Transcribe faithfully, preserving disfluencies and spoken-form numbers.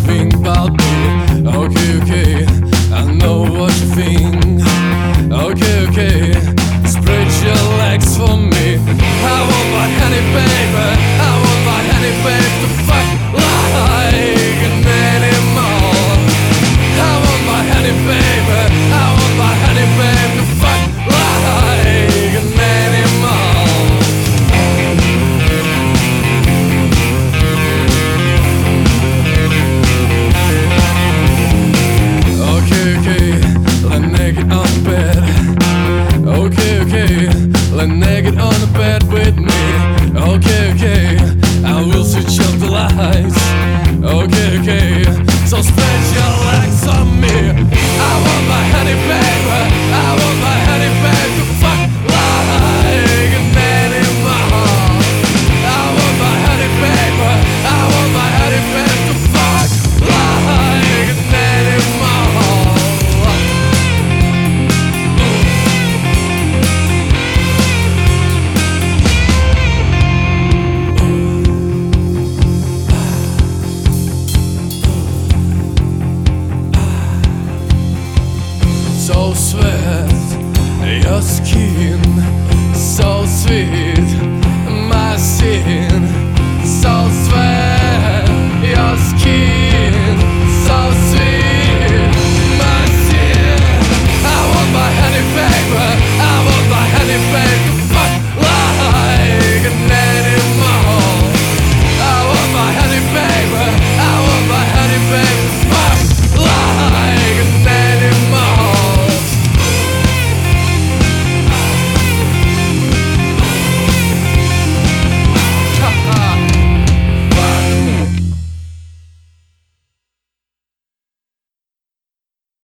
think about me. Okay, okay, I know what you think. Okay, okay, spread your legs for me. I want my honey, baby. I want my honey, baby, to fuck like an animal. I want my honey, baby. I want my honey, baby, to fuck like an animal. Okay, okay, let naked on the bed. Okay, okay, let naked on the bed with me. Okay, okay, I will switch off the lights. Okay, okay, so spread your legs on me. I want my honey, baby. I want my honey, baby, to fuck like an animal. I want my honey, baby. I want my honey, baby, to fuck like an animal. So sweet, your skin, so sweet, my skin.